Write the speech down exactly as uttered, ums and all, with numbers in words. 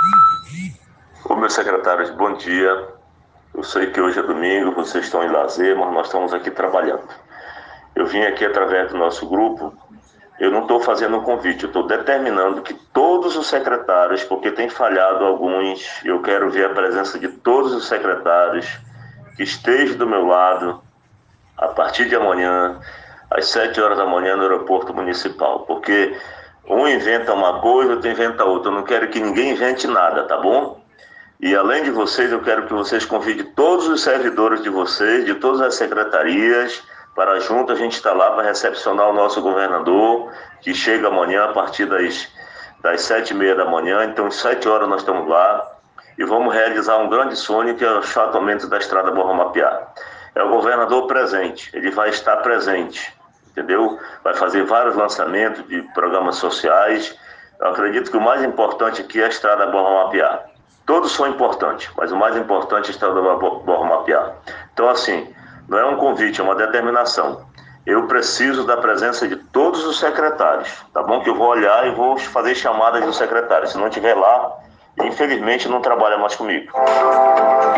Ô, meus secretários, bom dia. Eu sei que hoje é domingo, vocês estão em lazer, mas nós estamos aqui trabalhando. Eu vim aqui através do nosso grupo. Eu não estou fazendo um convite, eu estou determinando que todos os secretários, porque tem falhado alguns, eu quero ver a presença de todos os secretários que estejam do meu lado a partir de amanhã, às sete horas da manhã, no aeroporto municipal. Porque um inventa uma coisa, outro inventa outra. Eu não quero que ninguém invente nada, tá bom? E além de vocês, eu quero que vocês convidem todos os servidores de vocês, de todas as secretarias, para junto a gente estar lá para recepcionar o nosso governador, que chega amanhã a partir das, das sete e meia da manhã. Então, às sete horas nós estamos lá e vamos realizar um grande sonho, que é o achatamento da estrada Borra Mapear. É o governador presente, ele vai estar presente, entendeu? Vai fazer vários lançamentos de programas sociais. Eu acredito que o mais importante aqui é a estrada Borra Mapear. Todos são importantes, mas o mais importante é a estrada Borra Mapear. Então, assim, não é um convite, é uma determinação. Eu preciso da presença de todos os secretários, tá bom? Que eu vou olhar e vou fazer chamadas dos secretários. Se não estiver lá, infelizmente não trabalha mais comigo.